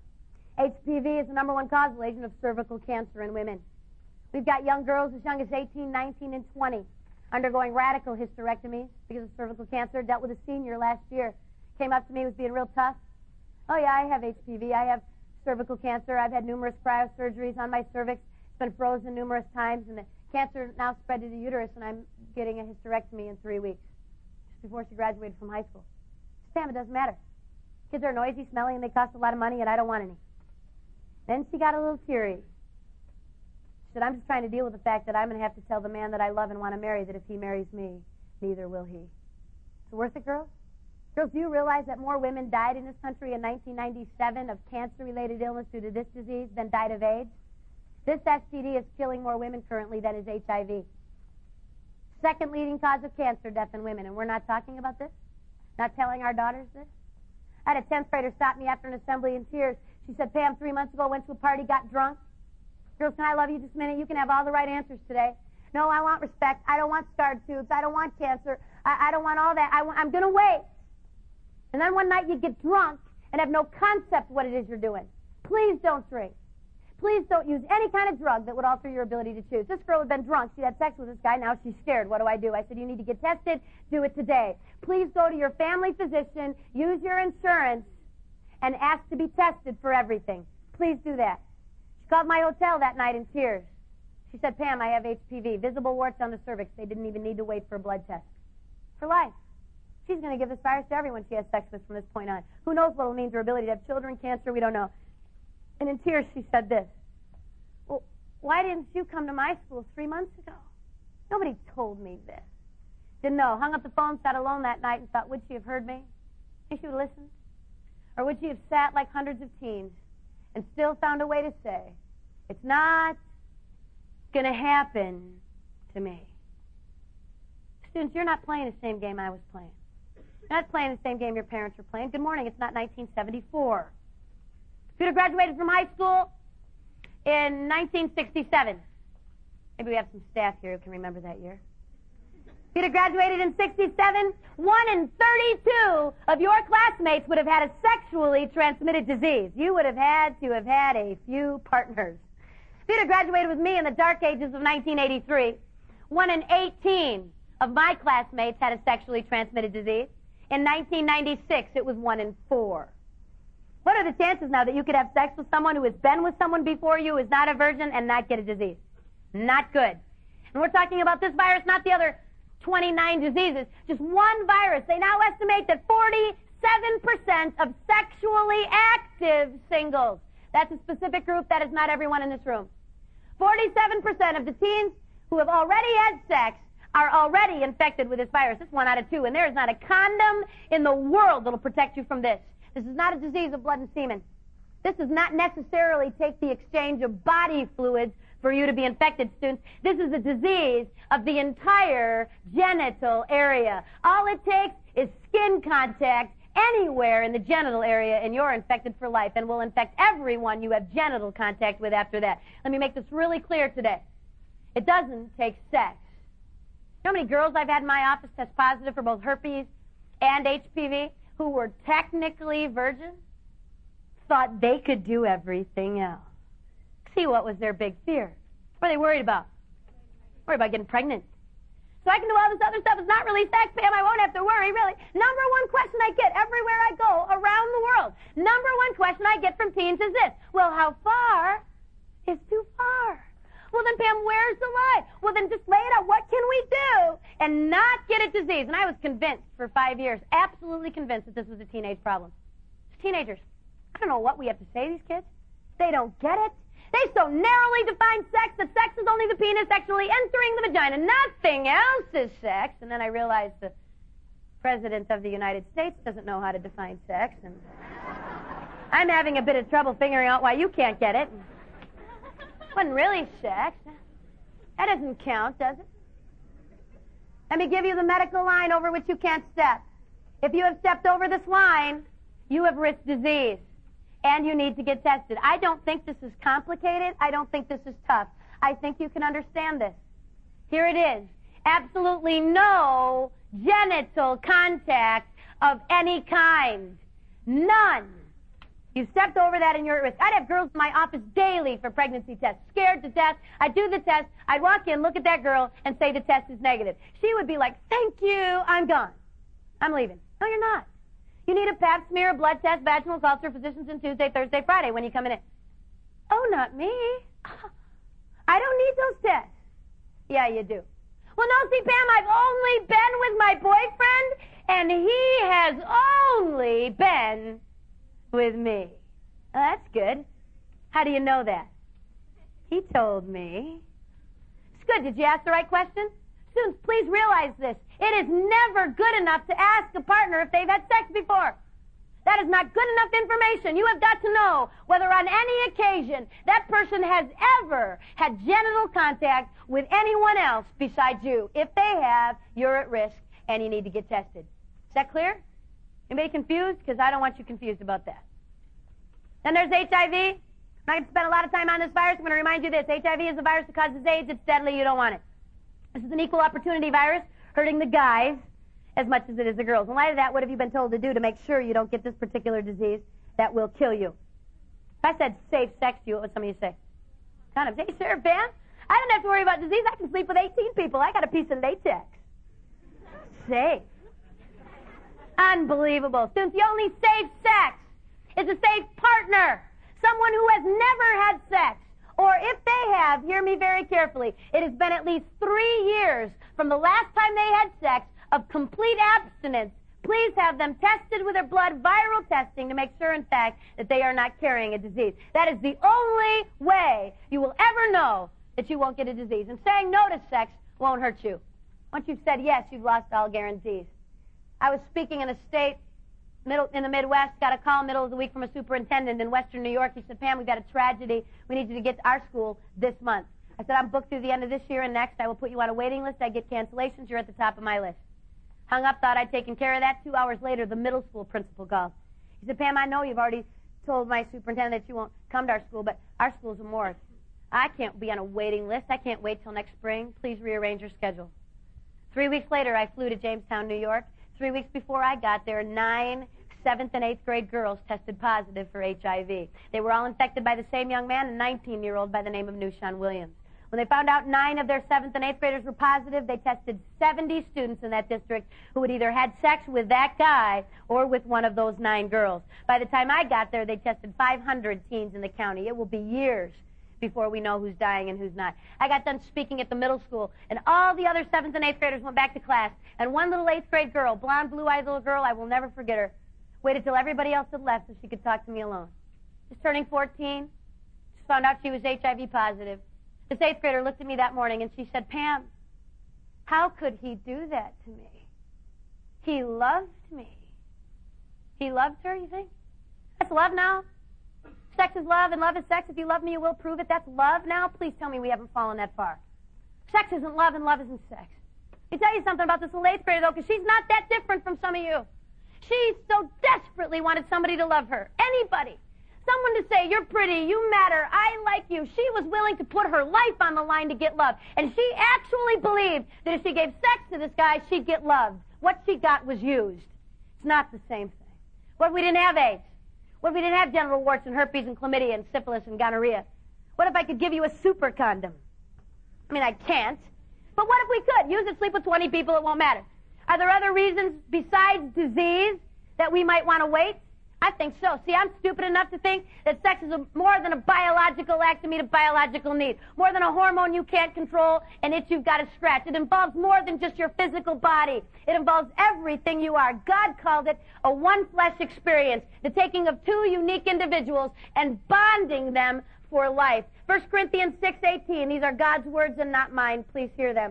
HPV is the number one causal agent of cervical cancer in women. We've got young girls as young as 18, 19, and 20 undergoing radical hysterectomies because of cervical cancer. Dealt with a senior last year. Came up to me, was being real tough. Oh, yeah, I have HPV. I have cervical cancer. I've had numerous cryosurgeries on my cervix. It's been frozen numerous times, and the cancer now spread to the uterus, and I'm getting a hysterectomy in 3 weeks, just before she graduated from high school. Sam, it doesn't matter. Kids are noisy, smelly, and they cost a lot of money, and I don't want any. Then she got a little teary. She said, I'm just trying to deal with the fact that I'm going to have to tell the man that I love and want to marry that if he marries me, neither will he. Is it worth it, girls? Girls, do you realize that more women died in this country in 1997 of cancer-related illness due to this disease than died of AIDS? This STD is killing more women currently than is HIV. Second leading cause of cancer death in women, and we're not talking about this? Not telling our daughters this? I had a 10th grader stop me after an assembly in tears. She said, Pam, 3 months ago, went to a party, got drunk. Girls, can I love you just a minute? You can have all the right answers today. No, I want respect. I don't want scarred tubes. I don't want cancer. I don't want all that. I'm going to wait. And then one night you get drunk and have no concept what it is you're doing. Please don't drink. Please don't use any kind of drug that would alter your ability to choose. This girl had been drunk. She had sex with this guy. Now she's scared. What do? I said, you need to get tested. Do it today. Please go to your family physician, use your insurance, and ask to be tested for everything. Please do that. She called my hotel that night in tears. She said, Pam, I have HPV, visible warts on the cervix. They didn't even need to wait for a blood test. For life. She's going to give this virus to everyone she has sex with from this point on. Who knows what it'll mean to her ability to have children, cancer, we don't know. And in tears she said this, well, why didn't you come to my school 3 months ago? Nobody told me this. Didn't know. Hung up the phone, sat alone that night and thought, would she have heard me? Think she would have listened? Or would she have sat like hundreds of teens and still found a way to say, it's not going to happen to me? Students, you're not playing the same game I was playing. You're not playing the same game your parents were playing. Good morning, it's not 1974. Peter graduated from high school in 1967. Maybe we have some staff here who can remember that year. Peter graduated in 67. 1 in 32 of your classmates would have had a sexually transmitted disease. You would have had a few partners. Peter graduated with me in the dark ages of 1983. 1 in 18 of my classmates had a sexually transmitted disease. In 1996, it was 1 in 4. What are the chances now that you could have sex with someone who has been with someone before you, is not a virgin, and not get a disease? Not good. And we're talking about this virus, not the other 29 diseases. Just one virus. They now estimate that 47% of sexually active singles, that's a specific group, that is not everyone in this room. 47% of the teens who have already had sex are already infected with this virus. It's 1 out of 2, and there is not a condom in the world that will protect you from this. This is not a disease of blood and semen. This does not necessarily take the exchange of body fluids for you to be infected, students. This is a disease of the entire genital area. All it takes is skin contact anywhere in the genital area, and you're infected for life, and will infect everyone you have genital contact with after that. Let me make this really clear today. It doesn't take sex. You know how many girls I've had in my office test positive for both herpes and HPV who were technically virgins? Thought they could do everything else. See, what was their big fear? What are they worried about? Worried about getting pregnant. So I can do all this other stuff. It's not really sex, Pam. I won't have to worry, really. Number one question I get everywhere I go around the world, number one question I get from teens is this: well, how far is too far? Well, then, Pam, where's the line? Well, then just lay it out. What can we do and not get a disease? And I was convinced for 5 years, absolutely convinced that this was a teenage problem. It's teenagers. I don't know what we have to say to these kids. They don't get it. They so narrowly define sex that sex is only the penis sexually entering the vagina. Nothing else is sex. And then I realized the President of the United States doesn't know how to define sex. And I'm having a bit of trouble figuring out why you can't get it. It wasn't really sex. That doesn't count, does it? Let me give you the medical line over which you can't step. If you have stepped over this line, you have risked disease, and you need to get tested. I don't think this is complicated. I don't think this is tough. I think you can understand this. Here it is. Absolutely no genital contact of any kind. None. You stepped over that and you're at risk. I'd have girls in my office daily for pregnancy tests, scared to death. I'd do the test. I'd walk in, look at that girl, and say the test is negative. She would be like, thank you, I'm gone. I'm leaving. No, you're not. You need a pap smear, a blood test, vaginal culture, physicians in Tuesday, Thursday, Friday when you come in. Oh, not me. I don't need those tests. Yeah, you do. Well, no, see, Pam, I've only been with my boyfriend, and he has only been with me. Oh, that's good. How do you know that? He told me. It's good. Did you ask the right question? Students, please realize this. It is never good enough to ask a partner if they've had sex before. That is not good enough information. You have got to know whether on any occasion that person has ever had genital contact with anyone else besides you. If they have, you're at risk and you need to get tested. Is that clear? Anybody confused? Because I don't want you confused about that. Then there's HIV. I'm not going to spend a lot of time on this virus. I'm going to remind you this. HIV is a virus that causes AIDS. It's deadly. You don't want it. This is an equal opportunity virus, hurting the guys as much as it is the girls. In light of that, what have you been told to do to make sure you don't get this particular disease that will kill you? If I said safe sex to you, what would some of you say? Condoms. Hey, sure, Ben. I don't have to worry about disease. I can sleep with 18 people. I got a piece of latex. Safe. Unbelievable. Students, the only safe sex is a safe partner. Someone who has never had sex. Or if they have, hear me very carefully, it has been at least 3 years from the last time they had sex of complete abstinence. Please have them tested with their blood, viral testing, to make sure, in fact, that they are not carrying a disease. That is the only way you will ever know that you won't get a disease. And saying no to sex won't hurt you. Once you've said yes, you've lost all guarantees. I was speaking in a state in the Midwest, got a call middle of the week from a superintendent in Western New York. He said, Pam, we've got a tragedy. We need you to get to our school this month. I said, I'm booked through the end of this year and next. I will put you on a waiting list. I get cancellations. You're at the top of my list. Hung up, thought I'd taken care of that. 2 hours later, the middle school principal called. He said, Pam, I know you've already told my superintendent that you won't come to our school, but our school's a morgue. I can't be on a waiting list. I can't wait till next spring. Please rearrange your schedule. 3 weeks later, I flew to Jamestown, New York. 3 weeks before I got there, 9 7th and 8th grade girls tested positive for HIV. They were all infected by the same young man, a 19-year-old by the name of Nushan Williams. When they found out 9 of their 7th and 8th graders were positive, they tested 70 students in that district who had either had sex with that guy or with one of those 9 girls. By the time I got there, they tested 500 teens in the county. It will be years before we know who's dying and who's not. I got done speaking at the middle school, and all the other 7th and 8th graders went back to class, and one little 8th grade girl, blonde, blue-eyed little girl, I will never forget her, waited till everybody else had left so she could talk to me alone. Just turning 14, just found out she was HIV positive. This 8th grader looked at me that morning and she said, Pam, how could he do that to me? He loved me. He loved her, you think? That's love now? Sex is love and love is sex. If you love me, you will prove it. That's love now? Please tell me we haven't fallen that far. Sex isn't love and love isn't sex. Let me tell you something about this little 8th grader, though, because she's not that different from some of you. She so desperately wanted somebody to love her. Anybody. Someone to say, you're pretty, you matter, I like you. She was willing to put her life on the line to get love. And she actually believed that if she gave sex to this guy, she'd get loved. What she got was used. It's not the same thing. What if we didn't have AIDS? What if we didn't have genital warts and herpes and chlamydia and syphilis and gonorrhea? What if I could give you a super condom? I mean, I can't. But what if we could? Use it, sleep with 20 people, it won't matter. Are there other reasons besides disease that we might want to wait? I think so. See, I'm stupid enough to think that sex is more than a biological act to meet a biological need, more than a hormone you can't control, an itch you've got to scratch. It involves more than just your physical body. It involves everything you are. God called it a one-flesh experience, the taking of 2 unique individuals and bonding them for life. 1 Corinthians 6:18, these are God's words and not mine. Please hear them.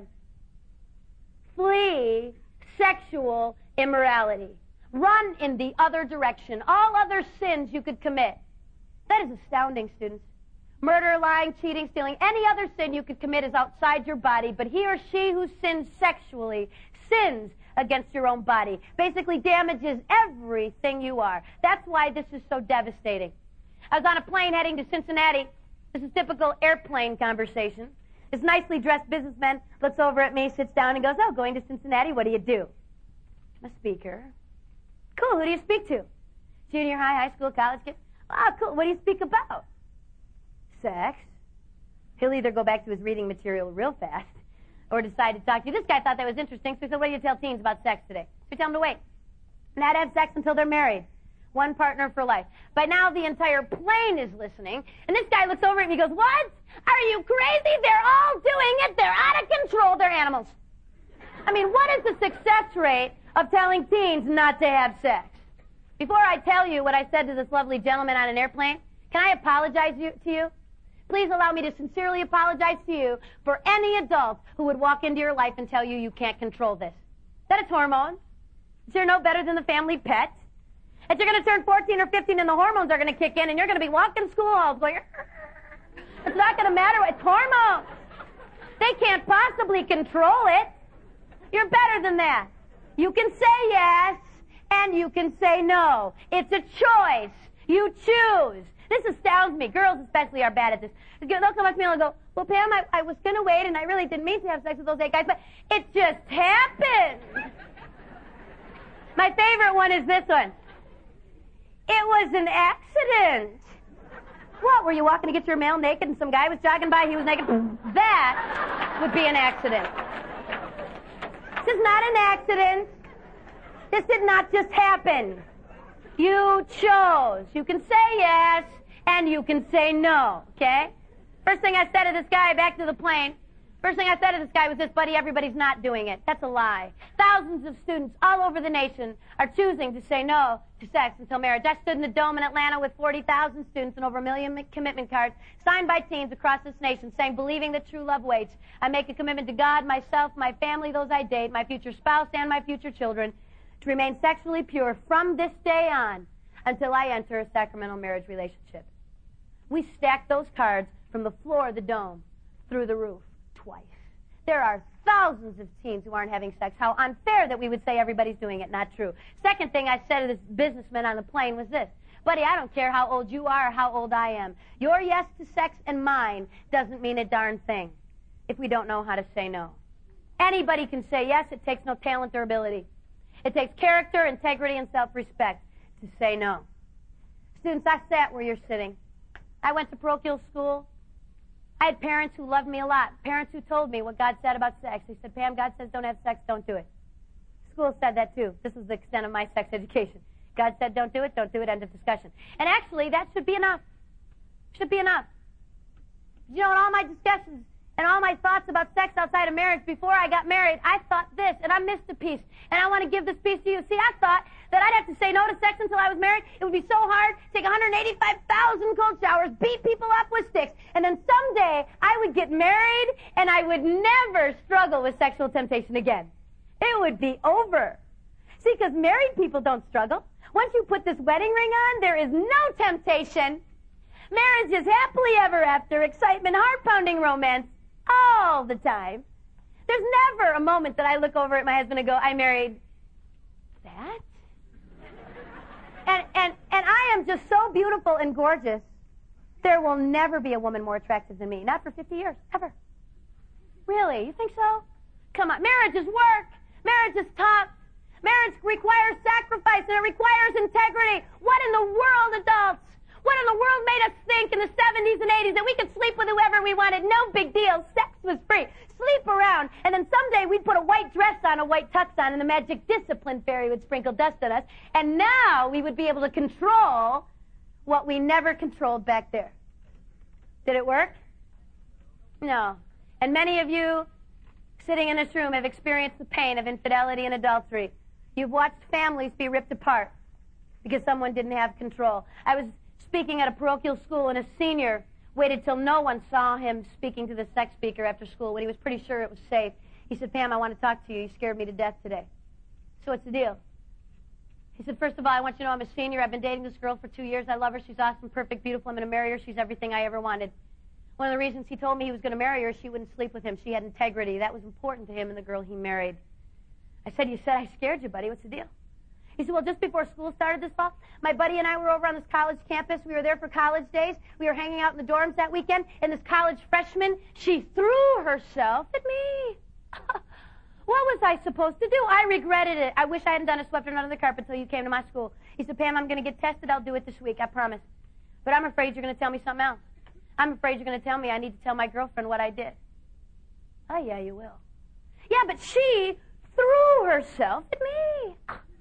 Flee sexual immorality. Run in the other direction. All other sins you could commit. That is astounding, students. Murder, lying, cheating, stealing, any other sin you could commit is outside your body, but he or she who sins sexually sins against your own body. Basically damages everything you are. That's why this is so devastating. I was on a plane heading to Cincinnati. This is typical airplane conversation. This nicely dressed businessman looks over at me, sits down, and goes, oh, going to Cincinnati, what do you do? I'm a speaker. Cool, who do you speak to? Junior high, high school, college kid? Oh, cool, what do you speak about? Sex. He'll either go back to his reading material real fast or decide to talk to you. This guy thought that was interesting, so he said, what do you tell teens about sex today? We tell them to wait. Not have sex until they're married. One partner for life. By now, the entire plane is listening, and this guy looks over at me and goes, what? Are you crazy? They're all doing it. They're out of control. They're animals. I mean, what is the success rate of telling teens not to have sex? Before I tell you what I said to this lovely gentleman on an airplane, can I apologize to you? Please allow me to sincerely apologize to you for any adult who would walk into your life and tell you you can't control this. That it's hormones. You're no better than the family pet. That you're going to turn 14 or 15 and the hormones are going to kick in and you're going to be walking school halls going, it's not going to matter. It's hormones. They can't possibly control it. You're better than that. You can say yes and you can say no. It's a choice. You choose. This astounds me. Girls especially are bad at this. They'll come up to me and they'll go, well, Pam, I was going to wait, and I really didn't mean to have sex with those 8 guys, but it just happened. My favorite one is this one. It was an accident. What, were you walking to get your mail naked and some guy was jogging by, he was naked? That would be an accident. This is not an accident. This did not just happen. You chose. You can say yes, and you can say no, okay? First thing I said to this guy, back to the plane, first thing I said to this guy was this, buddy, everybody's not doing it. That's a lie. Thousands of students all over the nation are choosing to say no to sex until marriage. I stood in the Dome in Atlanta with 40,000 students and over 1 million commitment cards signed by teens across this nation saying, believing that true love waits, I make a commitment to God, myself, my family, those I date, my future spouse, and my future children, to remain sexually pure from this day on until I enter a sacramental marriage relationship. We stacked those cards from the floor of the Dome through the roof twice. There are thousands of teens who aren't having sex. How unfair that we would say everybody's doing it. Not true. Second thing I said to this businessman on the plane was this. Buddy, I don't care how old you are or how old I am. Your yes to sex and mine doesn't mean a darn thing if we don't know how to say no. Anybody can say yes. It takes no talent or ability. It takes character, integrity, and self-respect to say no. Students, I sat where you're sitting. I went to parochial school. I had parents who loved me a lot, parents who told me what God said about sex. They said, Pam, God says don't have sex, don't do it. School said that too. This was the extent of my sex education. God said don't do it, end of discussion. And actually, that should be enough. Should be enough. You know, in all my discussions and all my thoughts about sex outside of marriage before I got married, I thought this, and I missed a piece, and I want to give this piece to you. See, I thought that I'd have to say no to sex until I was married. It would be so hard, take 185,000 cold showers, beat people up with sticks, and then someday I would get married, and I would never struggle with sexual temptation again. It would be over. See, because married people don't struggle. Once you put this wedding ring on, there is no temptation. Marriage is happily ever after, excitement, heart-pounding romance, all the time. There's never a moment that I look over at my husband and go, I married that? And I am just so beautiful and gorgeous, there will never be a woman more attractive than me. Not for 50 years, ever. Really? You think so? Come on. Marriage is work. Marriage is tough. Marriage requires sacrifice, and it requires integrity. What in the world, adults? What in the world made us think in the 70s and 80s that we could sleep with whoever we wanted? No big deal. Sex was free. Sleep around. And then someday we'd put a white dress on, a white tux on, and the magic discipline fairy would sprinkle dust on us. And now we would be able to control what we never controlled back there. Did it work? No. And many of you sitting in this room have experienced the pain of infidelity and adultery. You've watched families be ripped apart because someone didn't have control. I was speaking at a parochial school, and a senior waited till no one saw him speaking to the sex speaker after school when he was pretty sure it was safe. He said, Pam, I want to talk to you. You scared me to death today. So what's the deal? He said, first of all, I want you to know I'm a senior. I've been dating this girl for 2 years. I love her. She's awesome, perfect, beautiful. I'm going to marry her. She's everything I ever wanted. One of the reasons he told me he was going to marry her is she wouldn't sleep with him. She had integrity. That was important to him and the girl he married. I said, you said I scared you, buddy. What's the deal? He said, well, just before school started this fall, my buddy and I were over on this college campus. We were there for college days. We were hanging out in the dorms that weekend, and this college freshman, she threw herself at me. What was I supposed to do? I regretted it. I wish I hadn't done it, swept her under the carpet until you came to my school. He said, Pam, I'm going to get tested. I'll do it this week, I promise. But I'm afraid you're going to tell me something else. I'm afraid you're going to tell me I need to tell my girlfriend what I did. Oh, yeah, you will. Yeah, but she threw herself at me.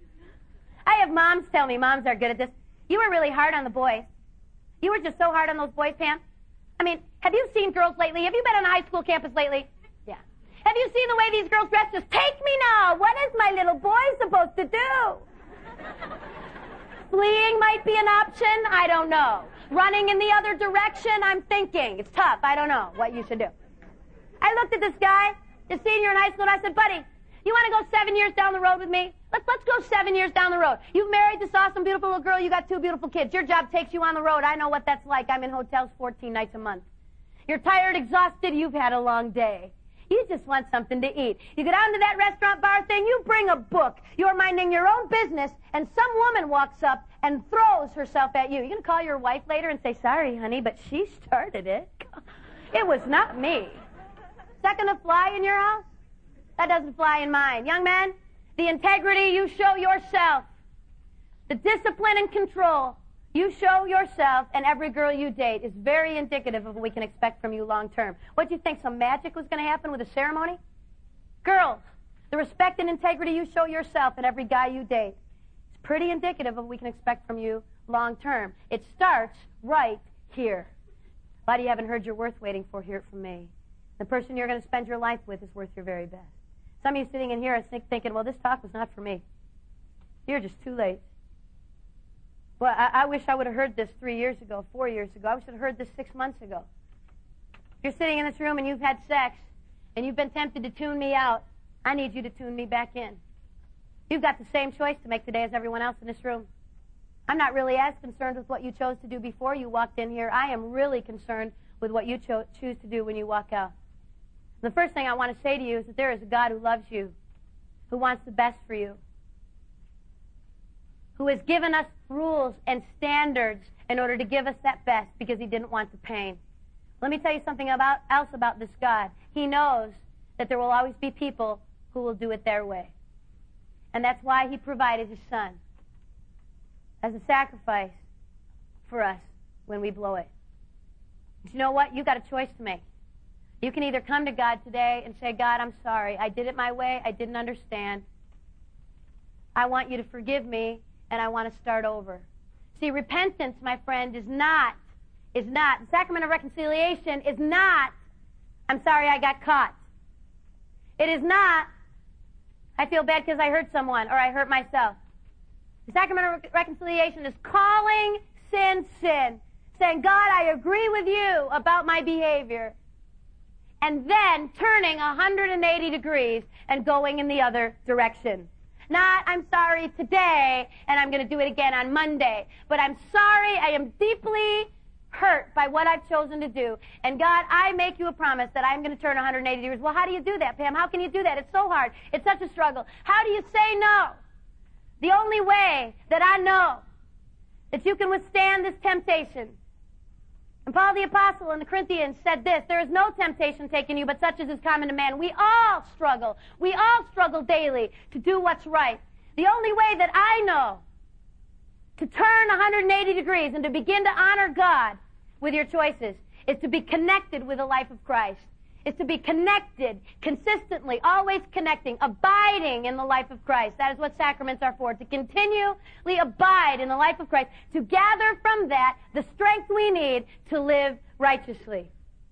I have moms tell me, moms are good at this, you were really hard on the boys. You were just so hard on those boys, Pam. I mean, have you seen girls lately? Have you been on a high school campus lately? Yeah. Have you seen the way these girls dress? Just take me now. What is my little boy supposed to do? Fleeing might be an option. I don't know. Running in the other direction, I'm thinking. It's tough. I don't know what you should do. I looked at this guy, the senior in high school, and I said, buddy, you want to go 7 years down the road with me? Let's go 7 years down the road. You've married this awesome, beautiful little girl. You got 2 beautiful kids. Your job takes you on the road. I know what that's like. I'm in hotels 14 nights a month. You're tired, exhausted. You've had a long day. You just want something to eat. You go down to that restaurant bar thing, you bring a book. You're minding your own business, and some woman walks up and throws herself at you. You're going to call your wife later and say, sorry, honey, but she started it. It was not me. Is that going to fly in your house? That doesn't fly in mine. Young man, the integrity you show yourself, the discipline and control you show yourself and every girl you date is very indicative of what we can expect from you long term. What do you think, some magic was going to happen with a ceremony? Girls, the respect and integrity you show yourself and every guy you date is pretty indicative of what we can expect from you long term. It starts right here. A lot of you haven't heard your worth waiting for. Hear it from me. The person you're going to spend your life with is worth your very best. Some of you sitting in here are thinking, well, this talk was not for me. You're just too late. Well, I wish I would have heard this 3 years ago, 4 years ago. I wish I would have heard this 6 months ago. If you're sitting in this room and you've had sex and you've been tempted to tune me out, I need you to tune me back in. You've got the same choice to make today as everyone else in this room. I'm not really as concerned with what you chose to do before you walked in here. I am really concerned with what you choose to do when you walk out. The first thing I want to say to you is that there is a God who loves you, who wants the best for you, who has given us rules and standards in order to give us that best because he didn't want the pain. Let me tell you something else about this God. He knows that there will always be people who will do it their way. And that's why he provided his son as a sacrifice for us when we blow it. But you know what? You've got a choice to make. You can either come to God today and say, God, I'm sorry. I did it my way. I didn't understand. I want you to forgive me, and I want to start over. See, repentance, my friend, is not, the sacrament of reconciliation is not, I'm sorry I got caught. It is not, I feel bad because I hurt someone or I hurt myself. The sacrament of reconciliation is calling sin, saying, God, I agree with you about my behavior, and then turning 180 degrees and going in the other direction. Not, I'm sorry today, and I'm going to do it again on Monday. But I'm sorry, I am deeply hurt by what I've chosen to do. And God, I make you a promise that I'm going to turn 180 degrees. Well, how do you do that, Pam? How can you do that? It's so hard. It's such a struggle. How do you say no? The only way that I know that you can withstand this temptation. And Paul the Apostle in the Corinthians said this, there is no temptation taken you, but such as is common to man. We all struggle. We all struggle daily to do what's right. The only way that I know to turn 180 degrees and to begin to honor God with your choices is to be connected with the life of Christ. Is to be connected, consistently, always connecting, abiding in the life of Christ. That is what sacraments are for, to continually abide in the life of Christ, to gather from that the strength we need to live righteously.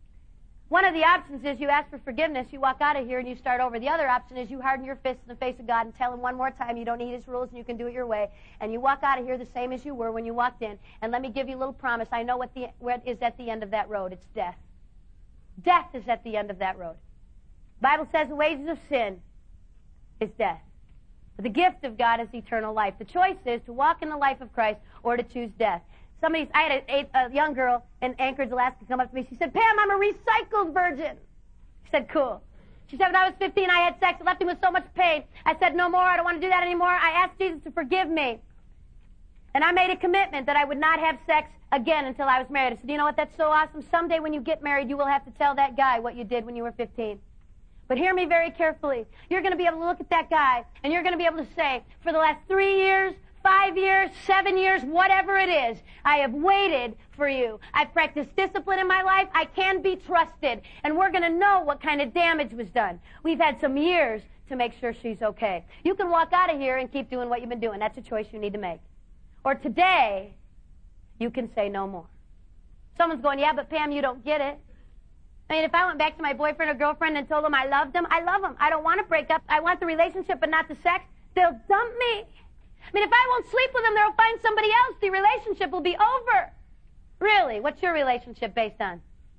One of the options is you ask for forgiveness, you walk out of here and you start over. The other option is you harden your fist in the face of God and tell him one more time you don't need his rules and you can do it your way. And you walk out of here the same as you were when you walked in. And let me give you a little promise. I know what is at the end of that road. It's death. Death is at the end of that road. The Bible says the wages of sin is death. But the gift of God is eternal life. The choice is to walk in the life of Christ or to choose death. I had a young girl in Anchorage, Alaska, come up to me. She said, Pam, I'm a recycled virgin. I said, cool. She said, when I was 15, I had sex. It left me with so much pain. I said, no more. I don't want to do that anymore. I asked Jesus to forgive me. And I made a commitment that I would not have sex again until I was married. I said, you know what, that's so awesome. Someday when you get married, you will have to tell that guy what you did when you were 15. But hear me very carefully. You're going to be able to look at that guy, and you're going to be able to say, for the last 3 years, 5 years, 7 years, whatever it is, I have waited for you. I've practiced discipline in my life. I can be trusted. And we're going to know what kind of damage was done. We've had some years to make sure she's okay. You can walk out of here and keep doing what you've been doing. That's a choice you need to make. Or today, you can say no more. Someone's going, yeah, but Pam, you don't get it. I mean, if I went back to my boyfriend or girlfriend and told them I loved them, I love them. I don't want to break up. I want the relationship but not the sex. They'll dump me. I mean, if I won't sleep with them, they'll find somebody else. The relationship will be over. Really? What's your relationship based on?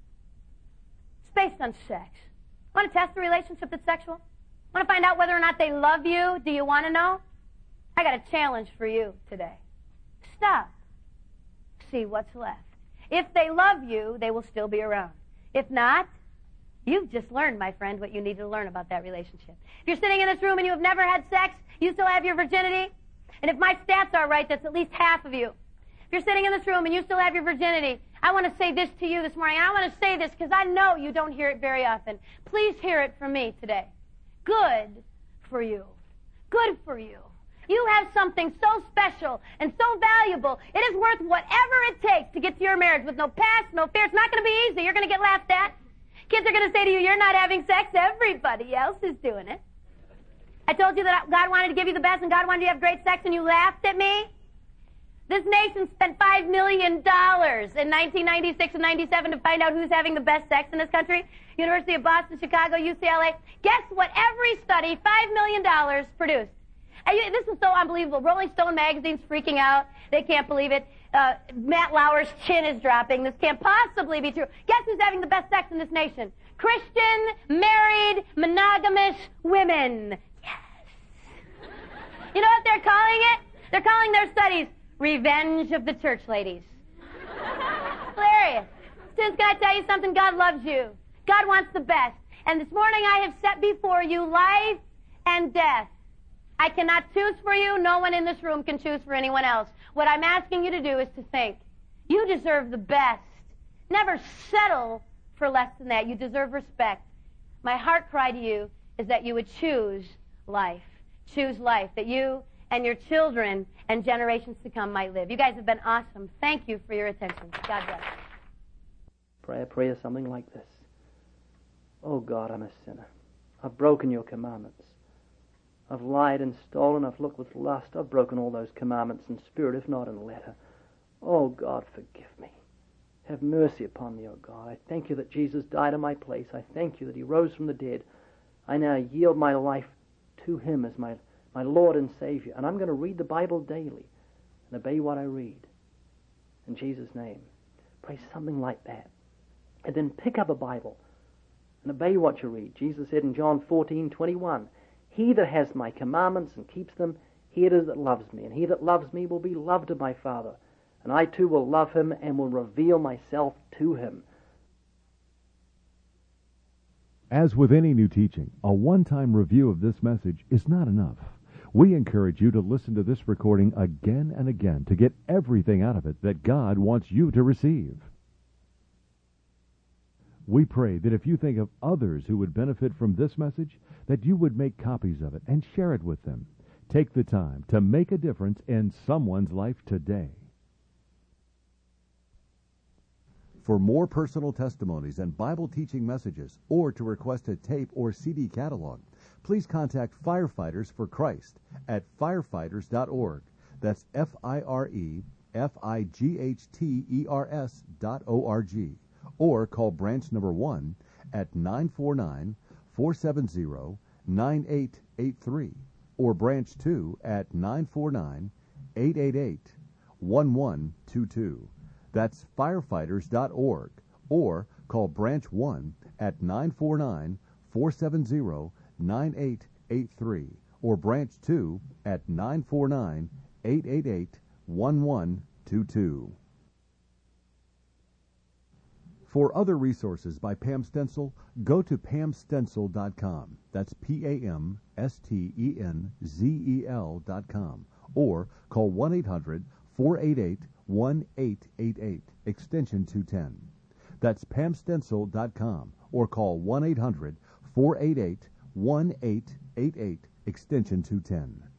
It's based on sex. Want to test the relationship that's sexual? Want to find out whether or not they love you? Do you want to know? I got a challenge for you today. Stop. See what's left. If they love you, they will still be around. If not, You've just learned, my friend, what you need to learn about that relationship. If you're sitting in this room and you have never had sex, you still have your virginity. And if my stats are right, that's at least half of you. If you're sitting in this room and you still have your virginity, I want to say this to you this morning. I want to say this because I know you don't hear it very often. Please hear it from me today. Good for you. Good for you. You have something so special and so valuable. It is worth whatever it takes to get to your marriage with no past, no fear. It's not going to be easy. You're going to get laughed at. Kids are going to say to you, you're not having sex. Everybody else is doing it. I told you that God wanted to give you the best and God wanted you to have great sex and you laughed at me. This nation spent $5 million in 1996 and 97 to find out who's having the best sex in this country. University of Boston, Chicago, UCLA. Guess what every study, $5 million, produced? This is so unbelievable. Rolling Stone magazine's freaking out. They can't believe it. Matt Lauer's chin is dropping. This can't possibly be true. Guess who's having the best sex in this nation? Christian, married, monogamous women. Yes. You know what they're calling it? They're calling their studies Revenge of the Church Ladies. Hilarious. Students, can I tell you something? God loves you. God wants the best. And this morning I have set before you life and death. I cannot choose for you. No one in this room can choose for anyone else. What I'm asking you to do is to think. You deserve the best. Never settle for less than that. You deserve respect. My heart cry to you is that you would choose life. Choose life. That you and your children and generations to come might live. You guys have been awesome. Thank you for your attention. God bless. Pray something like this. Oh God, I'm a sinner. I've broken your commandments. I've lied and stolen. I've looked with lust. I've broken all those commandments in spirit, if not in letter. Oh God, forgive me. Have mercy upon me, oh God. I thank you that Jesus died in my place. I thank you that he rose from the dead. I now yield my life to him as my Lord and Savior. And I'm going to read the Bible daily and obey what I read. In Jesus' name. Pray something like that. And then pick up a Bible and obey what you read. Jesus said in John 14:21, he that has my commandments and keeps them, he it is that loves me. And he that loves me will be loved of my Father. And I too will love him and will reveal myself to him. As with any new teaching, a one-time review of this message is not enough. We encourage you to listen to this recording again and again to get everything out of it that God wants you to receive. We pray that if you think of others who would benefit from this message, that you would make copies of it and share it with them. Take the time to make a difference in someone's life today. For more personal testimonies and Bible teaching messages, or to request a tape or CD catalog, please contact Firefighters for Christ at firefighters.org. That's FIREFIGHTERS.org. Or call branch number 1 at 949-470-9883, or branch 2 at 949-888-1122. That's firefighters.org, or call branch 1 at 949-470-9883, or branch 2 at 949-888-1122. For other resources by Pam Stencil, go to pamstencil.com. That's PAMSTENZEL.com. Or call 1-800-488-1888, extension 210. That's pamstencil.com. Or call 1-800-488-1888, extension 210.